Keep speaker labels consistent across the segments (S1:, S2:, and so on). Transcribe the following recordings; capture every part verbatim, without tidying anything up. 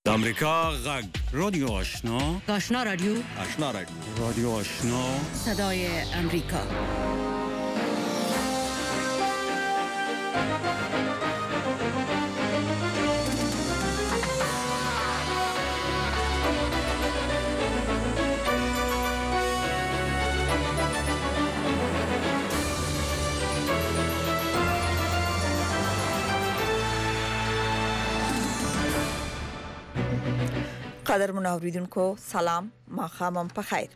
S1: د امریکا غږ رادیو آشنا
S2: آشنا رادیو
S1: آشنا رادیو رادیو آشنا
S2: صدای امریکا.
S3: قدر منوریدونکو سلام ماښام په خیر.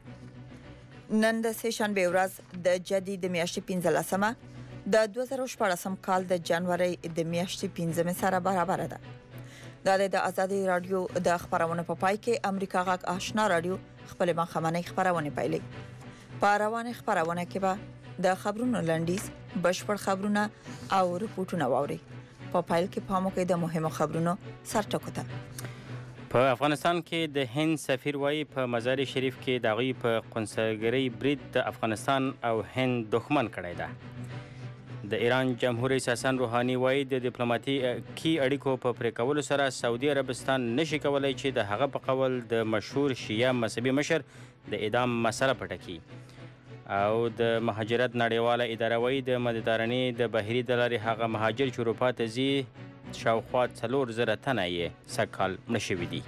S3: نن د سه شنبه ورځ د جدید میاشتې پنځلسمه د دوه زره شپږم کال د جنوري د میاشتې پنځمه سره برابر ده. د د آزادي رادیو د خبرونو په پای کې امریکا غږ آشنا رادیو خپل مخامنۍ خبرونه پیلې. په روانه خبرونه کې به د خبرونو لنډیز بشپړ خبرونه او رپورټونه واوري. په پایل کې پامو کې د مهمو خبرونو سرټکوته.
S4: په افغانستان کې د هند سفیر وایي په مزار شریف کې د هغوی په قونسلګرۍ برید د افغانستان او هند دښمن کړی ده. د ایران جمهور رئیس حسن روحاني وایي د ډیپلوماټیکي اړیکو په پرې کولو سره سعودي عربستان نشي کولی چې د هغه په قول د مشهور شیعه مذهبي مشر د اعدام مسله پټه کړي. او د مهاجرت نړیواله اداره وایي د مدیترانې د بحري د لارې هغه مهاجر چې اروپا ته ځي شاوخوا څلور زره تنه یې سږکال مړه شوي دي.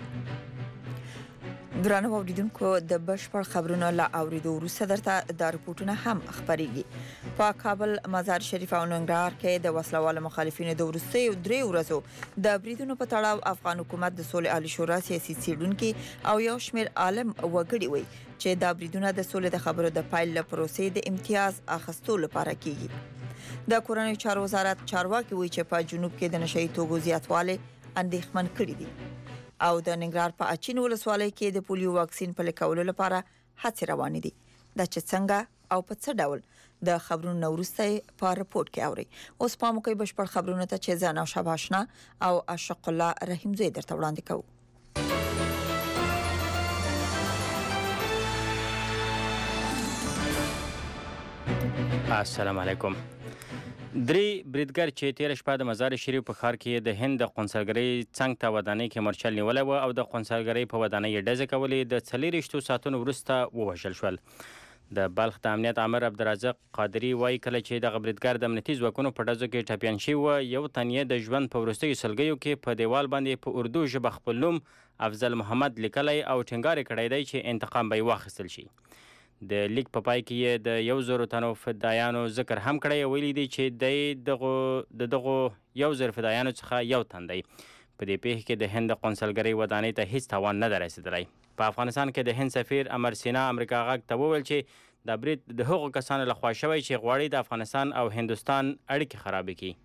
S3: ګرانو اوریدونکو د بشپړ خبرونو لا اوریدو وروسته درته د رپورټونه هم خبريږي. په کابل مزار شریف او ننګرهار کې د وسلوالو مخالفینو د وروستیو درې ورځو د بریدونو په تړاو افغان حکومت د سولې عالی شورا سیاسي څېړونکي او یو شمېر عالم وګړي وي چې د بریدونو د سولې د خبرو د پایل له پروسې د امتیاز اخیستو لپاره کیږي. د کورنۍ چارو وزارت چارواکي وایي چې په جنوب کې د نشئی توکو زیاتوالی اندېښمن کړي دي. او د ننګرهار په اچین ولسوالۍ کې د پولیو واکسین پلي کولو لپاره هڅې روانې دي. دا چې څنګه او په څه ډول د خبرونو وروسته په رپورټ کې اوري. اوس پام کوئ بشپړ خبرونه ته چې زه نوشابه آشنا او اشق الله رحیم زوی درته وړاندې کوم.
S4: السلام علیکم. درې بریدګر چې تیر شپه د مزار شریف په ښار کې د هند د قونسلګرۍ څنګ ته ودانۍ کې مرچل نیولی و او د قونسلګرۍ په ودانۍ یې ډزې کولې د څلېرویشتو ساعتونو وروسته ووژل شول. د بلخ د امنیت امر عبدالرزاق قادري وایي کله چې دغه بریدګر د امنیتي ځواکونو په ډزو کې ټپیان شوي وه یو تن یې د ژوند په وروستیو سلګیو کې په دیوال باندې په اردو ژبه خپل نوم افضل محمد لیکلی او ټینګار یې کړی دی چې انتقام به یې واخیستل شي. د لیک په پای کې یې د یو زرو تنو فدایانو ذکر هم کړی او ویلي دی چې دی دغو د دغو یو زر فدایانو څخه یو تن دی. په دې پیښه کې د هند د قونسلګرۍ ودانۍ ته هیڅ تاوان نه ده رسېدلی. په افغانستان کې د هند سفیر امر سینا امریکا غږ ته وویل چې دا برید د هغو کسانو لخوا شوی چې غواړي د افغانستان او هندوستان اړیکې خرابې کړي.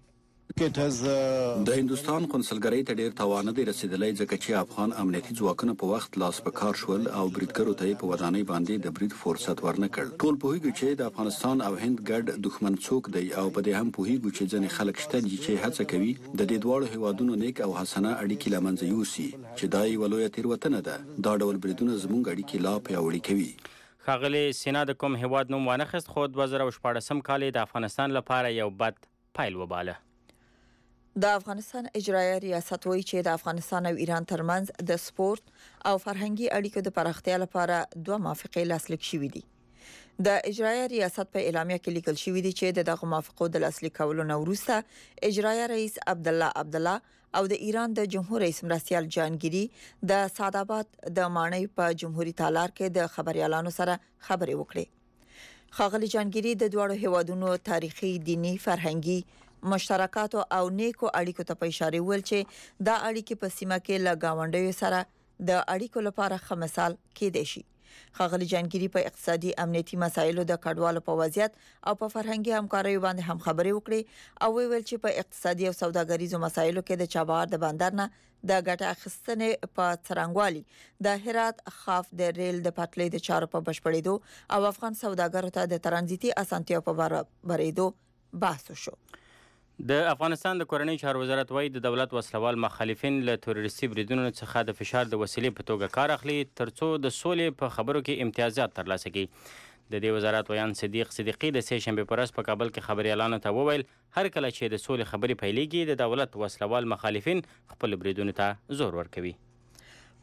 S5: د هندوستان قونسلګرۍ ته ډیر تاوان دی رسیدلی ځکه چې افغان امنیتي ځواکونه په وخت لاس په کار شول او بریدګرو ته په ودانۍ باندې د برید فرصت ورنکړ. ټول پوهیږو چې د افغانستان او هند ګډ دښمن څوک دی او په دې هم پوهیږو چې ځینې خلک شته دي چې هڅه کوي د دې دواړو هیوادونو نیک او حسنه اړیکې له منځه یوسي چې دا یوه لویه تېروتنه ده. دا ډول بریدونه زموږ اړیکې لا پیاوړې کوي.
S4: ښاغلي سینا د کوم هیواد نوم وانخیست خو دوه زره شپاړسم کال د افغانستان لپاره یو بد پیل وباله.
S3: د افغانستان اجرایه ریاست وایي چې د افغانستان او ایران ترمنځ د سپورت او فرهنګي اړیکو د پراختیا لپاره دوه موافقې لاسلیک شوې دي. د اجرایه ریاست په اعلامیه کې لیکل شوی دی چې د دغه موافقو د لاسلیک کولو نه وروسته اجرایه رئیس عبدالله عبدالله او د ایران د جمهور رئیس مرستیال جهانگیری د سعدآباد د ماڼۍ په جمهوریت تالار کې د خبريالانو سره خبرې وکړې. ښاغلي جهانگیری د دواړو هیوادونو تاریخي، دینی، فرهنګي مشترکاتو او نیکو اړیکو ته په اشاره ویل چې دا اړیکې په سیمه کې له ګاونډیو سره د اړیکو لپاره ښه مثال کېدای شي. ښاغلي جهانگیری په اقتصادي امنیتي مسایلو د کډوالو په وضعیت او په فرهنګي همکاریو باندې هم خبرې وکړې او ویل چې په اقتصادي او سوداګریزو مسایلو کې د چابهار د بندر نه د ګټه اخیستنې په څرنګوالي د هرات خاف د ریل د پټلۍ د چارو په بشپړېدو او افغان سوداګرو ته د ترانزیتي اسانتیاو په برابرېدو بحث وشو.
S4: د افغانستان د کورنۍ چارو وزارت وایي د دولت وسلوال مخالفین له تروریستي بریدونو څخه د فشار د وسیلې په توګه کار اخلي ترڅو د سولې په خبرو کې امتیازات ترلاسه کړي. د دې وزارت ویان صدیق صدیقي د سه شنبې په ورځ په کابل کې خبريالانو ته وویل هر کله چې د سولې خبرې پیلېږي د دولت وسلوال مخالفین خپل بریدونو ته زور ورکوي.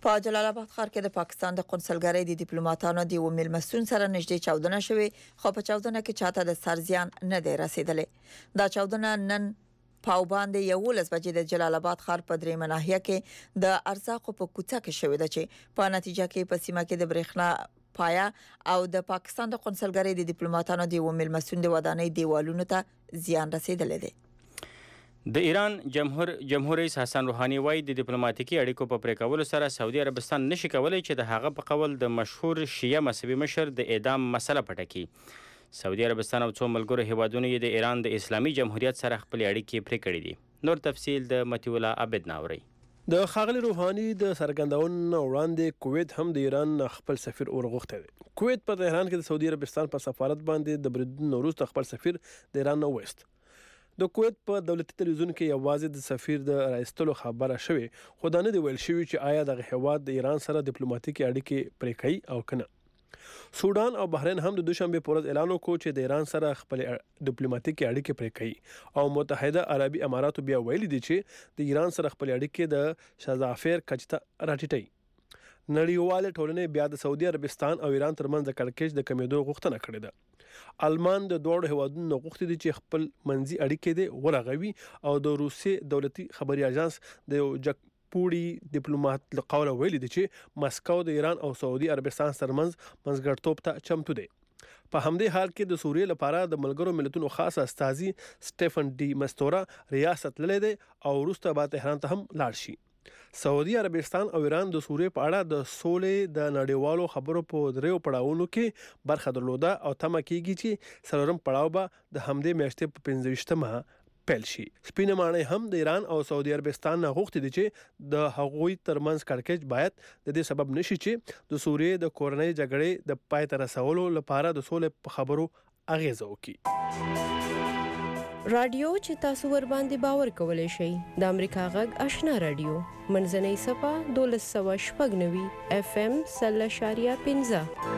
S3: په جلال آباد ښار کې د پاکستان د قونسلګرۍ د ډیپلوماټانو د وملمسون سره نږدې چاودنه شوې خو په چاودنه کې چاته د سرزیان نه دی رسیدلې دا چاودنه نن پاو باندې یولس بجې د جلال آباد ښار په درې مناحیه کې د ارزاقو په کوڅه کې شوې ده چې په نتیجه کې په سیمه کې د برېښنا پایا او د پاکستان د قونسلګرۍ د ډیپلوماټانو د وملمسون د ودانۍ دیوالونو ته زیان رسیدلې دی
S4: د ایران جمهور جمهور رئیس حسن روحاني وايي د ډیپلوماټیکي اړیکو په پرې کولو سره سعودي عربستان نشي کولای چې د هغه په قول د مشهور شیعه مذهبي مشر د اعدام مسله پټه کړي سعودي عربستان او څو ملګرو هیوادونو یې د ایران د اسلامي جمهوریت سره خپل اړیکې پرې کړې دي نور تفصیل د متي الله عبد ناوري
S6: د خاغلی روحاني د سرګندونو وړاندې کویت هم د ایران خپل سفیر اورغوښته دی کویت په تهران کې د سعودي عربستان په سفارت باندې د بریدونو وروسته خپل سفیر د ایران نه وست د کویت په دولتي تلویزیون کې یوازې د سفیر د راایستلو خبره شوې خو دا نه دی ویل شوی چې آیا د هیواد د ایران سره ډیپلوماټیکي اړیکې پرې کوي او کنه سودان او بحرین هم د دوشنبه په ورځ اعلان وکړ چې د ایران سره خپل ډیپلوماټیکي اړیکې پرې کوي او متحده عربي اماراتو بیا ویلي دي چې د ایران سره خپل اړیکې د شذافیر کچته راټیټي نړیواله ټولنې بیا د سعودي عربستان او ایران ترمنځ د کړکېچ د کمیدو غوښتنه کړې ده المان د دوه هیوادونو غوښتي دي چې خپل منځي اړیکې دي ورغوي او د روسي دولتي خبري اژانس د جک پوړي ډیپلوماټ له قوله ویلي دي چې مسکو د ایران او سعودي عربستان ترمنځ منځګړیتوب ته چمتو دی په همدې حال کې د سوریې لپاره د ملګرو ملتونو خاص استازي سټيفن ډي مستورا ریاست للی دی او وروسته به تهران ته هم لاړ شي سعودي عربستان او ایران د سوریې په اړه د سولې د نړیوالو خبرو په دریو پړاوونو کې برخه درلوده او تمه کیږي چې څلورم پړاو به د همدې میاشتې په پنځه ویشتمه پیل شي سپینه ماڼۍ هم د ایران او سعودي عربستان نه غوښتي دي چې د هغوی ترمنځ کړکېچ باید د دې سبب نشي چې د سوریې د کورنۍ جګړې د پای ته رسولو لپاره د سولې په خبرو اغیزه وکړي
S7: رادیو چې تاسو ور باندې باور کولای شئ د امریکا غږ آشنا رادیو منځنۍ صفه دولس سوه شپږ نوي اف ام سل شاریه پنځه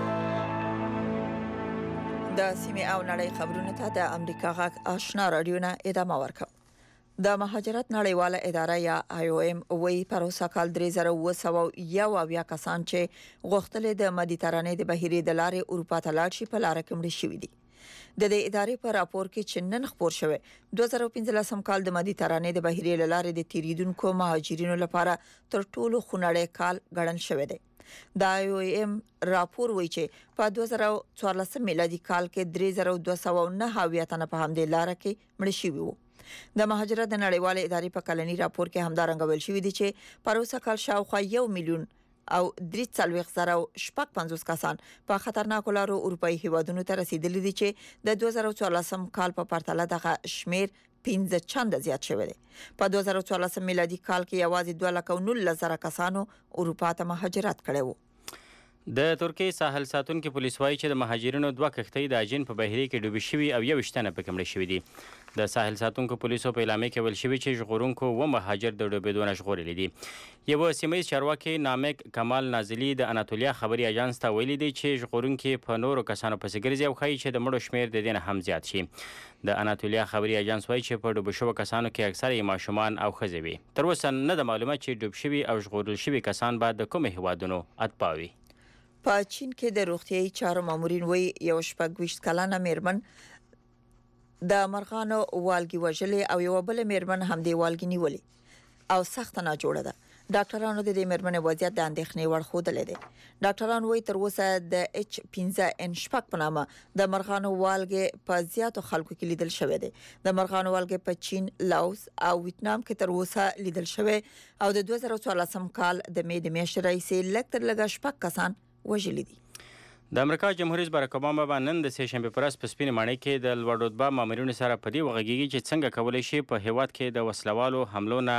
S3: د سیمې او نړۍ خبرونه ته د امریکا غږ آشنا رادیو نه ادامه ورکوم د مهاجرت نړیواله اداره یا آی او ام وی پروسه کال درې زره اوه سوه یو اویا کسان چې غوښتل د مدیترانې د بحیرې د لارې اروپا ته لاړ شي په لار کې مړ شوي دي د دې ادارې په راپور کې چې نن خبر شوی دوه زره پنځلسم کال د مدیترانې د بحیرې له لارې د تیریدونکو مهاجرینو لپاره تر ټولو خونړی کال ګڼل شوی دی د آی او ام راپور وایي چې په دوه زره څوارلسم میلادي کال کې درې زره دوه سوه نهه اویا تنه په همدې لار کې مړ شوي وو د مهاجرت د نړیواله ادارې په کلني راپور کې همدارنګه ویل شوی دی چې پروسه کال شاوخوا یو میلیون او درې څلوېښت زره شپږ پنځوس کسان په خطرناکو لارو اروپایي هیوادونو ته رسیدلي دي چې د دوه زره څوارلسم کال په پرتله دغه شمیر پنځه چنده زیات شوی دی په دوه زره څوارلسم میلادي کال کې یوازې دوه لکه نولس زره کسانو اروپا ته مهاجرت کړی وو
S4: د ترکیې ساحل ساتونکو پولیس وايي چې د مهاجرینو دوه کښتۍ د اجین په بحیرې کې ډوبې شوي او یو شتنه پکې مړه شوي دي د ساحل ساتونکو پولیسو په اعلامیه کې ویل شوی چې ژغورونکو و مهاجر د ډوبېدو نه ژغورلي دي یو سیمه‌ییز چارواکي نامک کمال نازلي د اناتولیا خبري اژانس ته ویلي دي چې ژغورونکي په نورو کسانو پسې ګرځي او ښایي چې د مړو شمیر د دې نه هم زیات شي د اناتولیا خبري اژانس وايي چې په ډوب شوو کسانو کې اکثره یې ماشومان او ښځې وي تر اوسه نه د معلومه چې ډوب شوي او ژغورل شوي کسان به د کومو هیوادونو اتباع وي
S3: په چین کې د روغتیايي چارو مامورین وایي یو شپږ ویشت کلنه میرمن د مرغانو والګي وژلې او یو بل میرمن هم د والګي نیولې او سخت نه جوړه ده ډاکټرانو د دې میرمن وضعیت د اندېښنې وړ ښودلې ده ډاکټران وایي تر اوسه د اچ پنځه ان شپږ په نامه د مرغانو والګي په زیاتو خلکو کې لیدل شوی دی د مرغانو والګي په چین لاوس او ویتنام کې تر اوسه لیدل شوی او د دوه زره څوارلسم کال د مې د میاشتې راهیسې لږ تر لږه شپږ کسان وژلي دي
S4: د امریکا جمهور رئیس باراک اوباما به نن د سې شنبې په ورځ په سپینې ماڼۍ کې د لوړ رتبه مامورینو سره په دې وغږیږي چې څنګه کولی شي په هیواد کې د وسلوالو حملو نه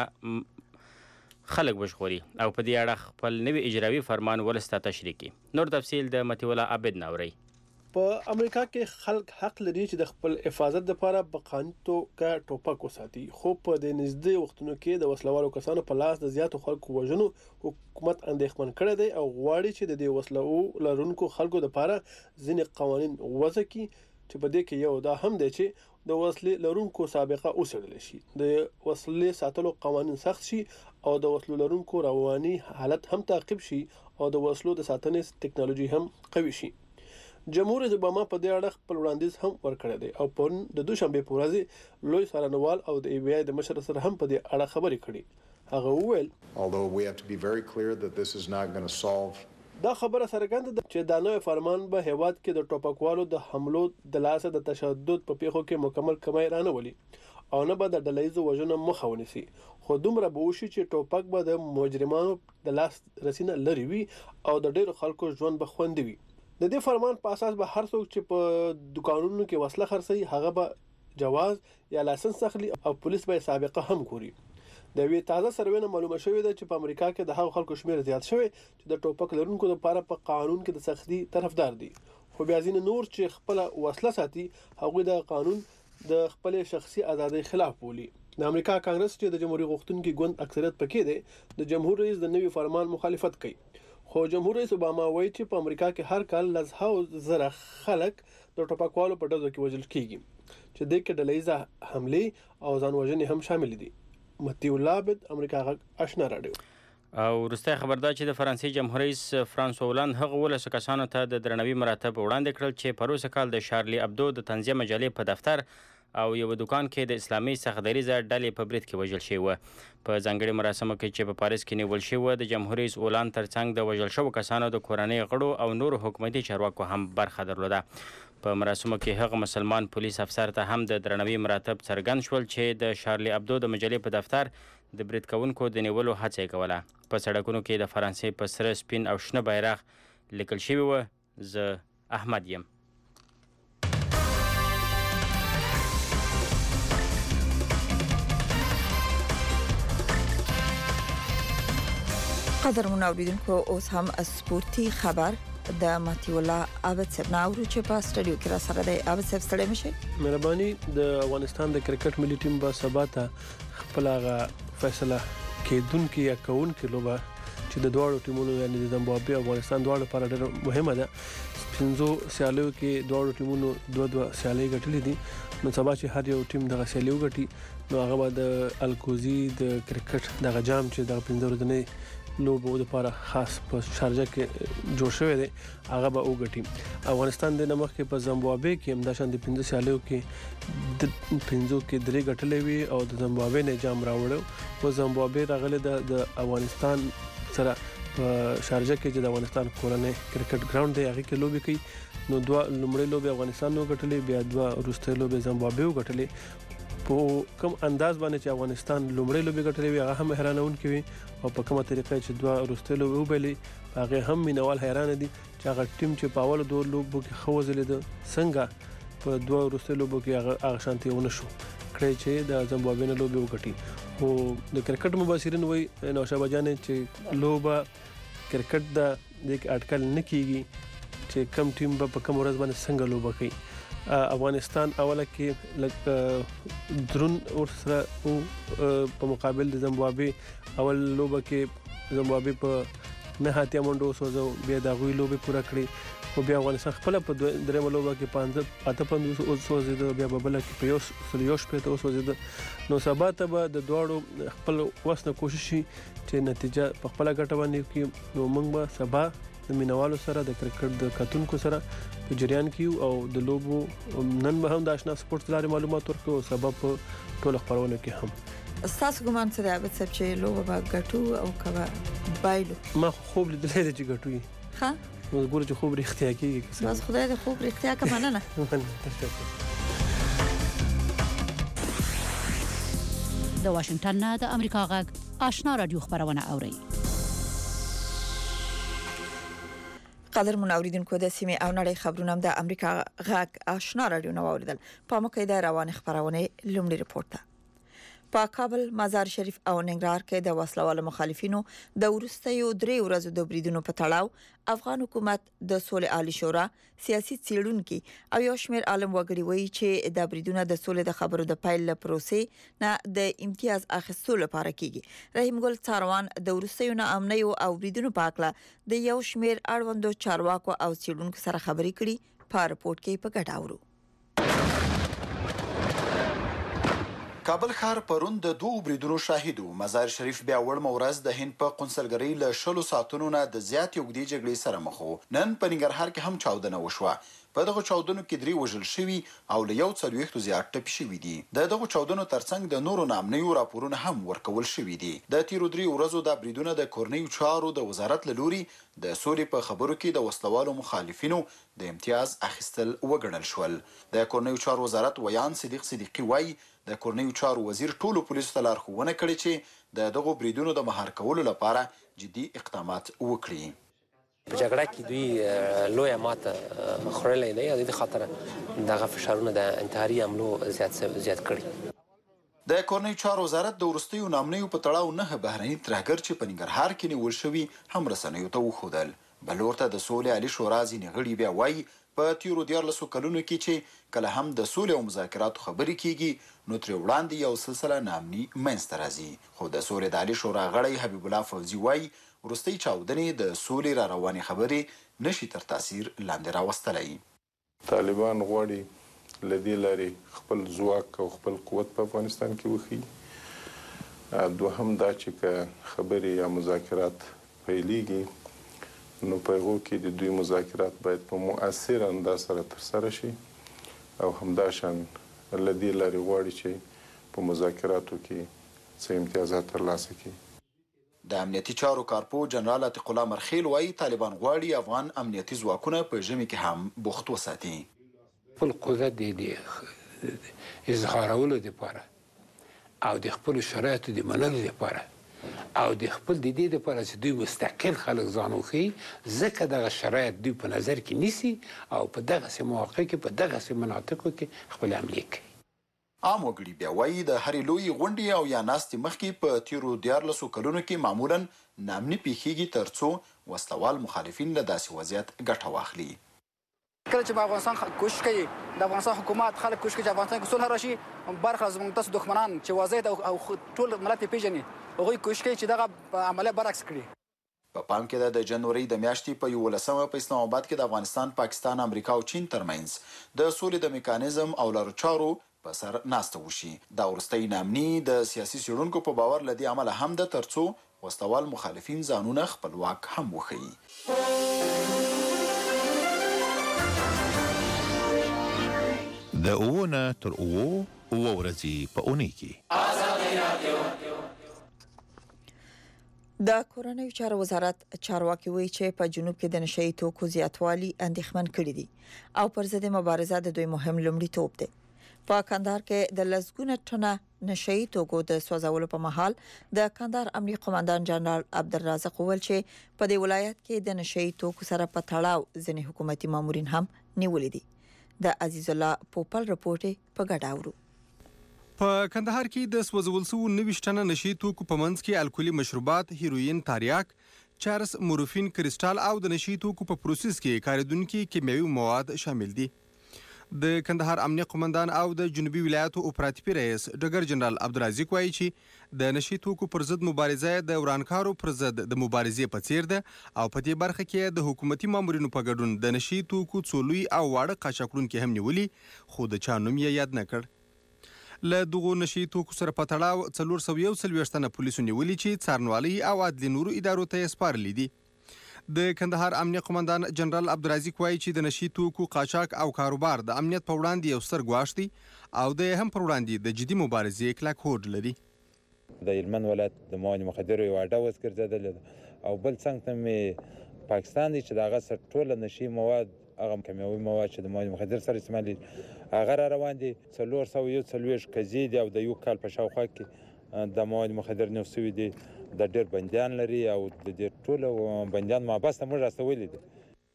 S4: خلک وژغوري او په دې اړه خپل نوي اجرایي فرمان ولس ته تشریح کړي نور تفصیل د متي الله عبد ناوري
S6: په امریکا کې خلک حق لري چې د خپل حفاظت لپاره په قانون توګه ټوپک وساتي خو په د نږدې وختونو کې د وسلوالو کسانو په لاس د زیاتو خلکو وژنو حکومت اندېښمن کړی دی او غواړي چې د دې وسلو لرونکو خلکو لپاره ځینې قوانين وضع کړي چې په دې کې یو دا هم دی چې د وسلې لرونکو سابقه اوسېدل شي، د وسلې ساتلو قوانين سخت شي او د وسلو لرونکو رواني حالت هم تعقیب شي او د وسلو د ساتنې ټکنالوژي هم قوي شي. جمهور رئیس اوباما په دې اړه خپل وړاندیز هم ورکړی دی او پرون د دوشنبه په ورځ لوی څارنوال او د ای بی آی د مشر سره هم په دې اړه خبرې کړې. هغه وویل
S8: although we have to be very clear that this is not going to solve
S6: دا خبره څرګنده ده چې دا نوې فرمان به هیواد کې د ټوپکوالو د حملو د لاسه د تشدد په پیښو کې مکمل کمی رانولي او نه به د ډلهییزو وژنو مخه ونیسي، خو دومره به وشي چې ټوپک به د مجرمانو د لاس رسینه لري وي او د ډیرو خلکو ژوند به خوندي وي. د دې فرمان په اساس به هر څوک چې په دکانونو کې وسله خرڅي هغه به جواز یا لایسنس اخلي او پولیس به سابقه هم ګوري. د وی تازه سروې معلومه شوې ده چې په امریکا کې د هغو خلکو شمیر زیات شوی چې د ټوپک لرونکو لپاره په قانون کې د سختي طرفدار دي، خو بیا ځینې نور چې خپل وسله ساتي هغوی د قانون د خپل شخصي ازادۍ خلاف بولي. د امریکا کانګرس چې د جمهوریت غوښتونکو ګوند اکثریت پکې دی د جمهور رئیس د نوي فرمان مخالفت کوي، خو جمهور رئیس اوباما وایي چې په امریکا کې هر کال لزهاو زره خلک د ټوپکوالو په ډزو کې وژل کیږي چې د کې ډلهییزه حمله او ځان وژنې هم شامل دي. متي ولابد امریکا غږ آشنا رادیو.
S4: او وروستی خبردار چې د فرانسې جمهور رئیس فرانسوا هولند هغه ولسو کسانو ته د درناوي مراتب وړاندې کړل چې پروسه کال د شارلی ابدو د طنزیه مجلې په دفتر او یو دکان کې د اسلامي سختدریزه ډلې په برید کې وژل شوی و. په ځانګړي مراسمو کې چې په پاریس کې نیول شوی و د جمهور رئیس هولند ترڅنګ د وژل شوو کسانو د کورنۍ غړو او نور حکومتي چارواکو هم برخه درلوده. په مراسمو کې هغه مسلمان پولیس افسر ته هم د درناوي مراتب څرګند شول چې د شارلی ابدو د مجلې په دفتر د برید کوونکو د نیولو هڅه یې کوله. په سړکونو کې د فرانسې په سره سپین او شنه بیرغ لیکل شوی و زه احمد یم.
S3: قدر منوریدونکو اوس هم سپورتي خبر د ماتیولا عابد صاحب ناورو چې په سټډیو کې را سره دی. عابد صاحب ستړي مشه.
S6: مهرباني. د افغانستان د کرکټ ملي ټیم به سبا ته خپل هغه فیصله کېدونکې یا کوونکې لوبه چې د دواړو ټیمونو یعنی د زمبابوې او افغانستان دواړو لپاره ډېره مهمه ده. پنځو سیالیو کې دواړو ټیمونو دوه دوه سیالۍ ګټلې دي، نو سبا چې هر یو ټیم دغه سیالي وګټي نو هغه به د الکوزي د کرکټ دغه جام چې دغه پنځه ورځې لوبو لپاره خاص په شارجه کې جوړ شوی دی هغه به وګټي. افغانستان د نمخ کې په زمبابوې کې هم د شان د پنځه سیالیو کې د پنځو کې درې ګټلې وي او د زمبابوې نه جام راوړو. په زمبابوې راغله د افغانستان سره په شارجه کې چې د افغانستان کورنۍ کرکټ ګراوند دی هغه کې لوبي کوي، نو دوه لومړی لوبي افغانستان نو ګټلې بیا دوه وروستۍ لوبي زمبابوې ګټلې. په کوم انداز باندې چې افغانستان لومړی لوبي ګټلې وي هغه هم حیرانونکې وي او په کومه طریقه چې دوه وروستۍ لوبي وبلې هغه هم مینوال حیران دي چې هغه ټیم چې په اول دوه لوبو کې خو ځلې ده څنګه په دوه وروستۍ لوبو کې هغه هغه شانتي ونه شو کړی چې د زمبابوې نه لوبي وګټي. خو د کرکټ مبصرین وایي نوشابه جان چې لوبه کرکټ د دې اټکل نه کیږي چې کم ټیم به په کوم ورځ باندې څنګه لوبه کوي. افغانستان اوله کې لکه درون اور سره او په مقابل د زمبابوې اول لوبه کې زمبابوې په نه هاتیا منډو سوزو بیا د غوي لوبه پوره کړې، خو بیا افغانستان خپل په درېمه لوبه کې پنځه اته پنځوس او سوزید بیا په بل کې په یو سلیوش په تو سوزید. نو سبا ته به د دوړو خپل وسنه کوشش چې نتیجه په خپل ګټه باندې کې نو موږ به سبا د مینوالو سره د کرکټ د کتونکو سره په جریان کې او د لوبو نن به هم د آشنا سپورت لارې معلومات ورکو او سبب ټول خبرونه کې هم.
S3: تاسو ګمان څه دی عابد صاحب چې لوبه به ګټو او کبه بایلو؟
S6: ما خوب لیدلې چې ګټوي.
S3: ها
S6: نو ګورې چې خوب رښتیا کیږي.
S3: بس خدای دې خوب رښتیا کا مننه.
S2: د واشنگټن نه د امریکا غږ آشنا رادیو خبرونه اوري.
S3: قدر منوریدونکو د سیمه او نړۍ خبرونه هم د امریکا غږ آشنا رادیو نو اوریدل. په مکه د روان خبرونه لومړی رپورت ده. په کابل، مزار شریف او ننګرهار کې د وسلوال مخالفینو د ورستیو درې ورځو د بریدونو په تړاو افغان حکومت د سولې عالی شورا سیاسي څېړونکو او یو شمېر عالم وګړي وایي چې د بریدونو د سولې د خبرو د پایل پروسې نه د امتیاز اخیستلو لپاره کیږي. رحیم ګل څاروان د ورستیو نه امنیو او بریدونو په اړه د یو شمېر اړوندو چارواکو او څېړونکو سره خبرې کړي په رپورت کې په ګډه اورو.
S9: کابل ښار پرون د دوو بریدونو شاهد و. مزار شریف بیا وړمه ورځ د هند په قونسلګرۍ له شلو ساعتونو نه د زیاتې اوږدې جګړې سره مخ و. نن په ننګرهار کې هم چاودنه وشوه. په دغو چاودنو کې درې وژل شوي او له یو څلوېښتو زیات ټپي شوي دي. د دغو چاودنو ترڅنګ د نورو نامنیو راپورونه هم ورکول شوي دي. د تیرو دریو ورځو دا بریدونه د کورنیو چارو د وزارت له لوري د سولې په خبرو کې د وسلوالو مخالفینو د امتیاز اخیستل وګڼل شول. د کورنیو چارو وزارت ویان صدیق صدیقي وایي د کورنیو چارو وزیر ټولو پولیسو ته لارښوونه کړې چې د دغو بریدونو د مهار کولو لپاره جدي اقدامات وکړي.
S10: په جګړه کې دوی لویه ماته خوړلی دی او د دې خاطر دغه فشارونه د انتحاري حملو زیات زیات کړي.
S9: د کورنیو چارو وزارت د وروستیو نامنیو په تړاو نه بهرني ترهګر چې په ننګرهار کې نیول شوي هم رسنیو ته وښودل. بل ورته د سولې عالي شورا ځینې غړي بیا وایي په تیرو دیارلسو کلونو کې چې کله هم د سولې او مذاکراتو خبرې کیږي نو ترې وړاندې یو سلسله نامني منځته راځي. خو د سولې د عالي شورا غړی حبیب الله فوزي وایي وروستۍ چاودنې د سولې را روانې خبرې نشي تر تاثیر لاندې راوستلی.
S11: طالبان غواړي له دې لارې خپل ځواک او خپل قوت په افغانستان کې وښيي. دوهم دا چې که خبرې یا مذاکرات پیلېږي نو په هغو کې د دوی مذاکرات باید په مؤثر انداز سره ترسره شي او همداشان له دې لارې غواړي چې په مذاکراتو کې څه امتیازات ترلاسه کړي.
S9: د امنیتي چارو کارپو جنرال عتیق الله مرخیل وایي طالبان غواړي افغان امنیتي ځواکونه په ژمي کې هم بوخت وساتي.
S12: خپل قدرت د اظهارولو دپاره او د خپلو شرایطو د منلو دپاره او د خپل د دې دپاره چې دوی مستقل خلک ځان وښیي ځکه دغه شرایط دوی په نظر کې نیسي او په دغسې مواقع کې په دغسې مناطقو کې خپل حملې کوي.
S9: عام وګړي بیا وایي د هرې لویې غونډې او یا ناستې مخکې په تیرو دیارلسو کلونو کې معمولا نامني پیښیږي تر څو وسلوال مخالفین له داسې وضعیت ګټه واخلي.
S13: کله چې په افغانستان کوشش کوي د افغانستان حکومت خلک کوشش کوي چې افغانستان کې صلح راشي برخه زموږ تاسو دښمنان چې واضح او ټول ملت یې پیژني هغوی کوشش کوي چې دغه عملیه برعکس کړي.
S9: په پام کې ده د جنوري د میاشتې په یولسمه په اسلام آباد کې د افغانستان، پاکستان، امریکا او چین ترمنځ د سولې د میکانیزم او لارو چارو په سر ناسته وشي. دا وروستی نامني د سیاسي څېړونکو په باور له دې امله هم ده تر څو وسلوال مخالفین ځانونه خپلواک هم وښیي.
S14: د اووه نه تر اووه اووه ورځې په اونۍ کې
S3: د کورنیو چارو وزارت چارواکي وایي چې په جنوب کې د نشئی توکو زیاتوالی اندېښمن کړي دي او پر ضد مبارزه د دوی مهم لومړیتوب دی. په کندهار کې د لسګونه ټنه نشئی توکو د سوځولو په مهال د کندهار امنیه قومندان جنرال عبدالرزاق وویل چې په دې ولایت کې د نشئی توکو سره په تړاو ځینې حکومتي مامورین هم نیولې دي. د عزیز الله پوپل رپورټ په ګډه اورو.
S15: په کندهار کې د سوځول شوو نوي ټنه نشئی توکو په منځ کې الکولي مشروبات، هیروین، تاریاک، چرس، مورفین، کریسټال او د نشئی توکو په پروسس کې کاریدونکي کیمیاوي مواد شامل دي. د کندهار امنیه قومندان او د جنوبي ولایتو اپراتیفي رئیس ډګر جنرال عبدالرزاق وایي چې د نشئی توکو پر ضد مبارزه د ورانکارو پر ضد د مبارزې په څیر ده او په دې برخه کې د حکومتي مامورینو په ګډون د نشئی توکو څو لوی او واړه قاچاقړونکي هم نیولي خو د چا نوم یې یاد نه کړ. له دغو نشئی توکو سره په تړاو څلور سوه یو څلوېښت تنه پولیسو نیولي چې څارنوالۍ او عدلي نورو ادارو ته یې سپارلي دي. د کندهار امنیه قومندان جنرال عبدالرزاق وایي چې د نشئی توکو قاچاق او کاروبار د امنیت په وړاندې یو ستر ګواښ دی او د هم پر وړاندې د جدي مبارزې کلک هوډ لري.
S16: د هلمند ولایت د مواد مخدرو یو اډه وزګرځېدلې ده او بل څنګ ته مې پاکستان دی چې د هغه سره ټوله نشئی مواد هغه کیمیاوي مواد چې د مواد مخدر سره استعمالېږي هغه را روان دي. څلور سوه یو څلوېښت قضیې دي او د یو کال په شاوخوا کې د مواد مخدر نیول شوي دي. د ډېر بندیان لري او د دې ټولو بندیان محبس ته موږ راستولي دي.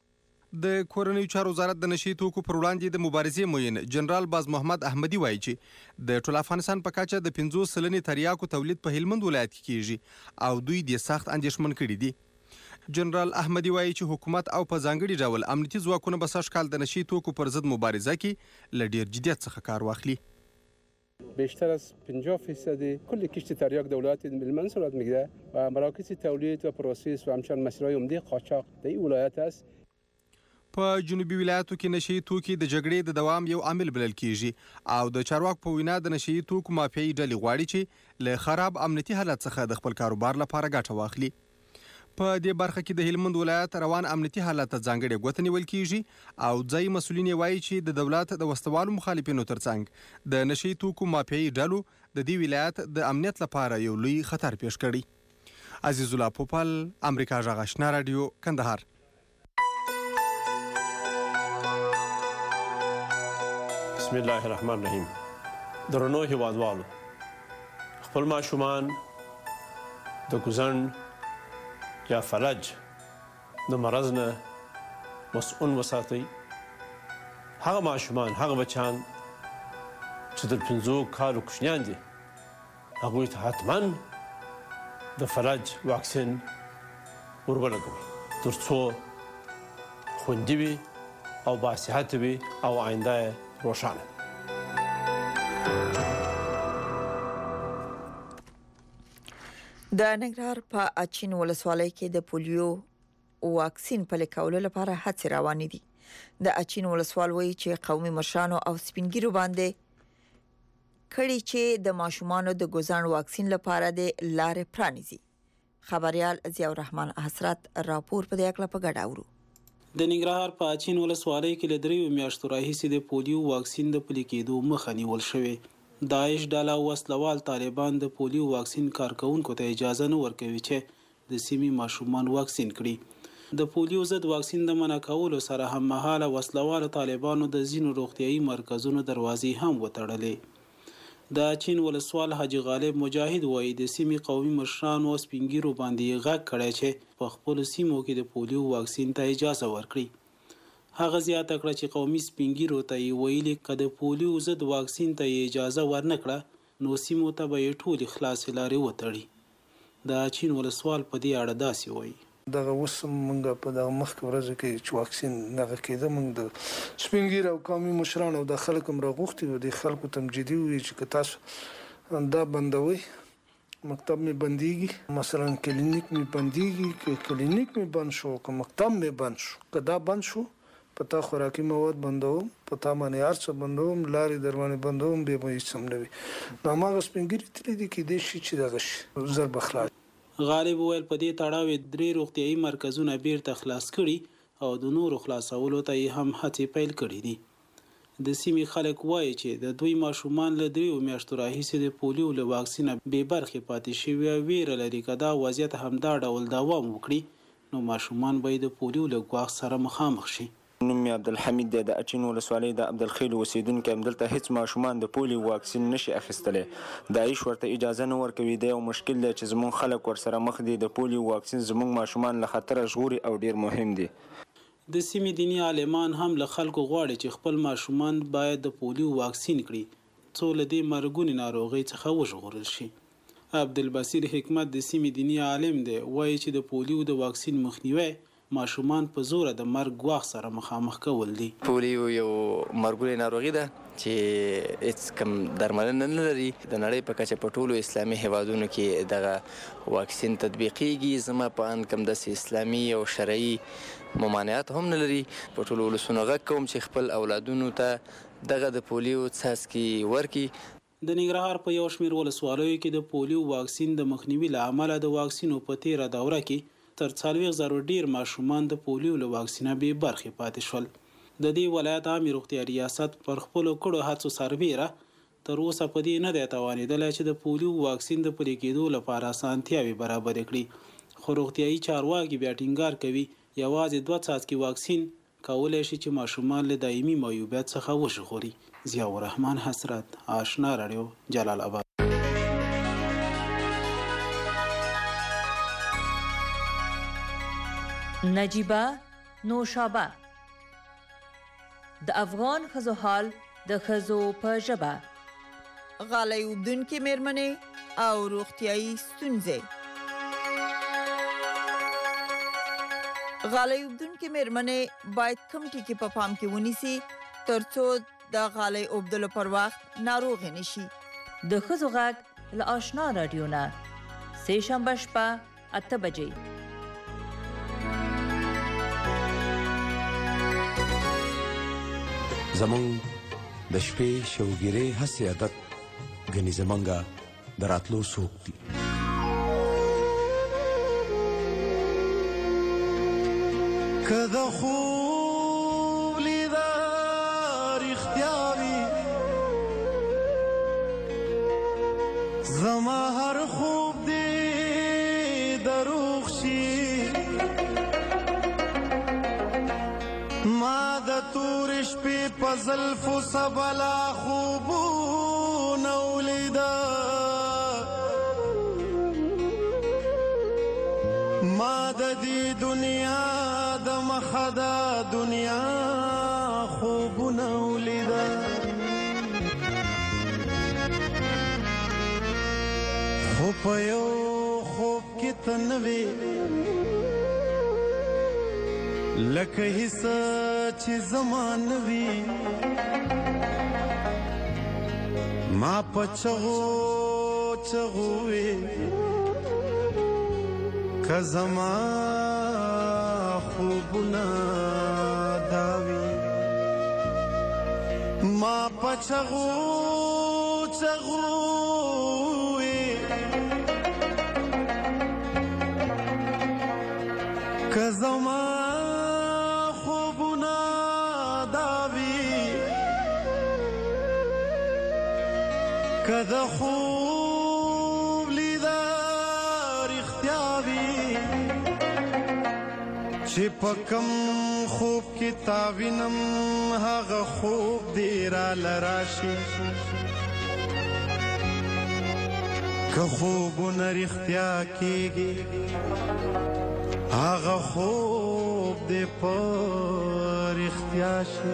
S15: د کورنیو چارو وزارت د نشئی توکو پر وړاندې د مبارزې معین جنرال باز محمد احمدي وایي چې د ټول افغانستان په کچه د پنځوس سلنې تریاکو تولید په هلمند ولایت کې کیږي او دوی د سخت اندېښمن کړي دي. جنرال احمدي وایي چې حکومت او په ځانګړي ډول امنیتي ځواکونه به سږ کال د نشئی توکو پر ضد مبارزه کې له ډېر جدیت څخه کار واخلي.
S17: بیشتر از پنجاه فیصد کل کشت تریاک در ولایت هلمند صورت میگیره و مراکز تولید و پروسس و همچنین مسیرهای عمده قاچاق در این ولایت است.
S15: په جنوبي ولایاتو کې نشي توکي د جګړې د دوام یو عامل بلل کیږي او د چارواکو په وینا د نشي توکو مافیایي ډلې غواړي چې له خراب امنیتي حالت څخه د خپل کاروبار لپاره ګټه واخلي. په دې برخه کې د هلمند ولایت روان امنیتي حالت ته ځانګړې ګوته نیول کیږي او ځایي مسؤلین وایي چې د دولت د وسوالو مخالفینو ترڅنګ د نشي توکو مافیایي ډلو د دې ولایت د امنیت لپاره یو لوی خطر پیښ کړی. عزیز الله پوپل، امریکا غږ آشنا رادیو، کندهار.
S18: بسم الله الرحمن الرحیم. درنو هیوادوالو، خپل ماشومان د ګوزڼ یا فلج د مرض نه مسؤل وساتئ. هغه ماشومان، هغه بچیان چې تر پنځو کالو کوچنیان دي، هغوی ته حتما د فلج واکسین ور ولګوئ تر څو خوندي وي او باصحته وي او آینده یې روښانه.
S3: د ننګرهار په اچین ولسوالۍ کې د پولیو واکسین پلي کولو لپاره هڅې روانې دي. د اچین ولسوال وایي چې قومي مشرانو او سپینګیرو باندې کړي چې د ماشومانو د ګوزڼ واکسین لپاره د لارې پرانیزي. خبريال ضیاء الرحمن حسرت راپور په دې اړه په ګډه اورو.
S19: د ننګرهار په اچین ولسوالۍ کې له دریو میاشتو راهیسې د پولیو واکسین د پلي کېدو مخه نیول شوې. داعش ډله وسلوال طالبان د پولیو واکسین کارکونکو ته اجازه نه ورکوي چې د سیمې ماشومان واکسین کړي. د پولیو ضد واکسین د منع کولو سره هم مهاله وسلوال طالبانو د ځینو روغتیايي مرکزونو دروازې هم وتړلې. د اچین ولسوال حاجی غالب مجاهد وایي د سیمې قومي مشرانو او سپینګیرو باندې غږ کړی چې په خپلو سیمو کې د پولیو واکسین ته اجازه ورکړي. هغه زیاته کړه چې قومي سپینګیرو ته یې ویلي که د پولیو ضد واکسین ته یې اجازه ورنه کړه نو سیمو ته به یې ټولې خلاصې لارې وتړي. د اچین ولسوال په دې اړه داسې وایي:
S20: دغه اوس موږ په دغه مخکې ورځو کې چې واکسین دغه کېده، موږ د سپین ږیرو او قومي مشرانو او د خلکو هم راغوښتي وو. د خلکو ته هم جدي وویل چې که تاسو دا بندوئ، مکتب مې بندېږي، مثلا کلینیک مې بندېږي. که کلینیک مې بند شو، که مکتب مې بند شو، که دا بند شو، په تا خوراکي مواد بندوم، په تا باندې هر څه بندوم، لارې در باندې بندوم، بیا به هېڅ هم نه وي. نو هماغه سپین ږیري تللي دي، کېدای شي چې دغه شي ژر به خلاص.
S19: غالب وویل په دې تړاو درې روغتیايي مرکزونه بیرته خلاص کړي او د نورو خلاصولو ته یې هم هڅې پیل کړي دي. د سیمې خلک وایي چې د دوی ماشومان له دریو میاشتو راهیسې د پولیو له واکسینه بې برخې پاتې شوي او ویره لري که دا وضعیت همدا ډول دوام وکړي نو ماشومان به د پولیو له ګواښ سره مخامخ شي.
S21: نوم مې عبدالحمید دی، د اچین ولسوالۍ د عبدالخیل اوسیدونکی یم. دلته هیڅ ماشومان د پولیو واکسین نشي اخیستلی. داعش ورته اجازه نه ورکوي. دا یو مشکل دی چې زموږ خلک ورسره مخ دي. د پولیو واکسین زموږ ماشومان له خطره ژغوري او ډیر مهم دی.
S19: د سیمې دیني عالمان هم له خلکو غواړي چې خپل ماشومان باید د پولیو واکسین کړي څو له دې مرګونې ناروغۍ څخه وژغورل شي. عبدالبصیر حکمت د سیمې دیني عالم دی، وایي چې د پولیو د واکسین مخنیوی ماشومان په زوره د مرګ ګواښ سره مخامخ کول دي.
S22: پولیو یو مرګونې ناروغي ده چې هیڅ کم درملنه نه لري. د نړۍ په کچه په ټولو اسلامي هیوادونو کې دغه واکسین تطبیقیږي. زما په اند کم داسې اسلامي او شرعي ممانعات هم نه لري. په ټولو ولسونو غږ کوم چې خپل اولادونو ته دغه د پولیو څاڅکي ورکړي.
S19: د ننګرهار په یو شمېر ولسوالیو کې د پولیو واکسین د مخنیوي له امله د واکسینو په تیره دوره کې تر څلوېښت زرو ډیر ماشومان د پولیو له واکسینه بې برخې پاتې شول. د دې ولایت عامې روغتیا ریاست پر خپلو کړو هڅو سربیره تر اوسه په دې نه دی توانېدلی چې د پولیو واکسین د پلي کېدو لپاره اسانتیاوې برابرې کړي. خو روغتیايي چارواکي بیا ټینګار کوي یوازې دوه څاڅکي واکسین کولی شي چې ماشومان له دایمي معیوبیت څخه وژغوري. ضیاء الرحمن حسرت، آشنا رادیو، جلال آباد.
S23: نجیبه نوشابه د افغان ښځو حال د ښځو په ژبه،
S3: غالۍ اوبدونکې میرمنې او روغتیايي ستونزې. غالۍ اوبدونکې میرمنې باید کوم ټکي په پام کې ونیسي ترڅو د غالۍ اوبدلو پر وخت ناروغې نشي.
S23: د ښځو غږ له آشنا رادیو نه سه شنبه شپه اته بجې.
S1: زمونږ د شپې شوګیرې هسې عادت ګنې زمونږه د راتلو څوک دي.
S5: که د خوب لیده رښتیا وي زما هر خوب دې دروغ شي ما د تورې شپې په زلفو سبلا خوبونه ولیده ما د دې دنیا د مخه د دنیا خوبونه ولیده خو په یو خوب کې ته نه وې لکه هیڅ چې زما نه وي ما په چغو چغو وې که زما خوبونه داوي ما په چغو چغو وې که زما خوبونه داوي که د خوب لیده رښتیا وي چې په کم خوب کې تا وینم هغه خوب دې راله راشي که خوبونه رښتیا کېږي هغه خوب دې په رښتیا شي.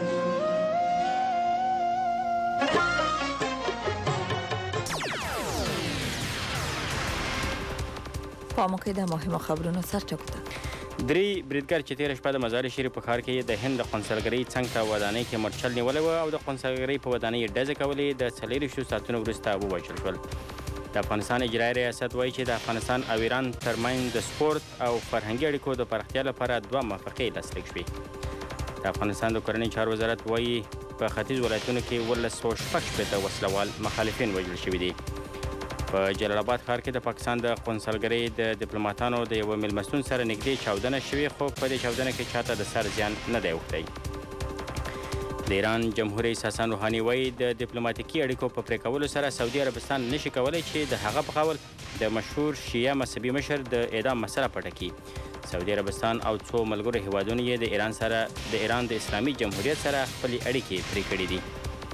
S3: په موقع د مهمو خبرونو سرټکو ته
S4: درې بریدګر چې تېره شپه د مزار شریف په ښار کې د هند د قونسلګرۍ څنګ ته ودانۍ کې مرچل نیولی و او د قونسلګرۍ په ودانۍ یې ډزې کولې د څلېرویشتو ساعتونو وروسته ووژل شول. د افغانستان اجرایي ریاست وایي چې د افغانستان او ایران ترمنځ د سپورت او فرهنګي اړیکو د پراختیا لپاره دوه موافقې لاسلیک شوې. د افغانستان د کورنۍ چارو وزارت وایي په ختیځ ولایتونو کې اوولس سوه شپږ شپېته وسلوال مخالفین وژل شوي دي. په جلال آباد ښار کې د پاکستان د قونسلګرۍ د ډیپلوماتانو د یوه میلمستون سره نږدې چاودنه شوې خو په دې چاودنه کې چاته د سر زیان نه دی اوښتی. د ایران جمهور رئیس حسن روحاني وایي د ډیپلوماتیکي اړیکو په پرې کولو سره سعودي عربستان نشي کولی چې د هغه په قول د مشهور شیعه مذهبي مشر د اعدام مسله پټه کړي. سعودي عربستان او څو ملګرو هیوادونو یې د ایران سره د ایران د اسلامي جمهوریت سره خپلې اړیکې پرې کړې دي.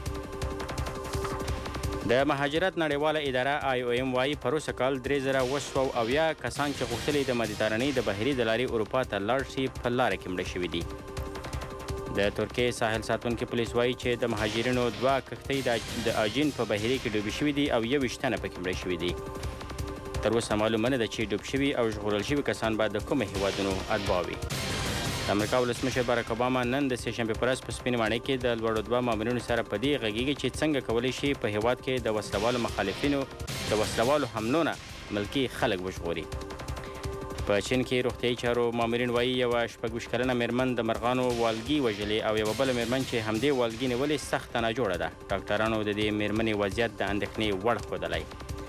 S4: د مهاجرت نړیواله اداره آی او ایم وایي پروسه کال درې زره اوه سوه اویا کسان چې غوښتلي د مدیترانې د بحري د لارې اروپا ته لاړ شي په لاره کې مړه شوي دي. د ترکیې ساحل ساتونکي پولیس وایي چې د مهاجرینو دوه کښتۍ د آجین په بحیرې کې ډوبې شوي دي او یوویشت تنه پکې مړه شوي دي. تر اوسه معلومه نه ده چې ډوب شوي او ژغورل شوي کسان به د کومو هیوادونو اتباع وي. د امریکا ولسمشر باراک اوباما نن د سهشنبې په ورځ په سپینې ماڼۍ کې د لوړو دوه مامورینو سره په دې غږیږي چې څنګه کولی شي په هیواد کې د وسلوالو مخالفینو د وسلوالو حملو نه ملکي خلک وژغوري. په چین کې روغتیایي چارو مامورین وایي یوه شپږویشت کلنه میرمن د مرغانو والګي وژلې او یوه بله میرمن چې همدې والګي نیولې سخته ناجوړه ده. ډاکټرانو د دې میرمنې وضعیت د اندېښنې وړ ښودلی.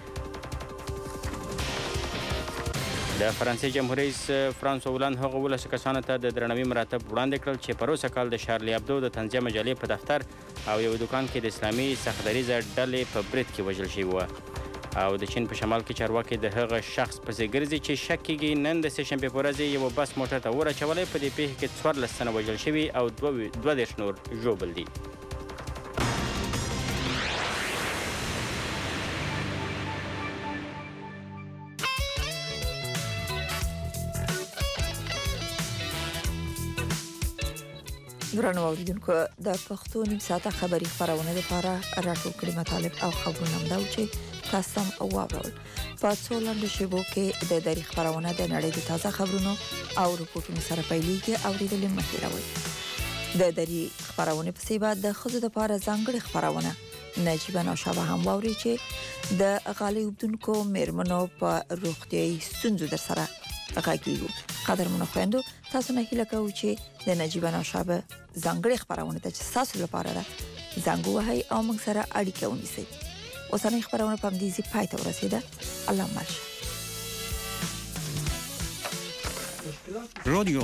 S4: د فرانسې جمهور رئیس فرانسوا هولند هغو اوولسو کسانو ته د درناوي مراتب وړاندې کړل چې پروسه کال د شارلي ابدو د طنزیه مجلې په دفتر او یو دوکان کې د اسلامي سختدریځه ډلې په برید کې وژل شوي وه. او د چین په شمال کې چارواکي د هغه شخص پسې ګرځي چې شک کېږي نن د سهشنبې په ورځ یو بس موټر ته اور اچولی. په دې پیښې کې څوارلس تنه وژل شوي او دوه دېرش نور ژوبل دي.
S3: درنو اوریدونکو د پښتو نیم ساعته خبري خبرونه لپاره راټول کړي مطالب او خبرونه هم دا چې تاسو هم واورول. په څو لاندې شیبو کې د دری خبرونه د نړۍ د تازه خبرونو او رپورټونو سره پیلېږي. اوریدل مه هېروئ. د دری خبرونه په سی بعد د خزو د لپاره ځانګړي خبرونه نجیبه نوشابه هم واوري چې د غالي وبدونکو میرمنو په روغتيایي ستونزو در سره غږیږو. قدرمنو خويندو تاسو نه هیله کوم چې د نجيبه نوشابه ځانګړي خبرونه ته چې تاسو لپاره ده زنګ وهي او موږ سره اړیکه ونیسئ. اوسنۍ خبرونه په دې ځای پای ته ورسیده. الله مالشه.
S14: رادیو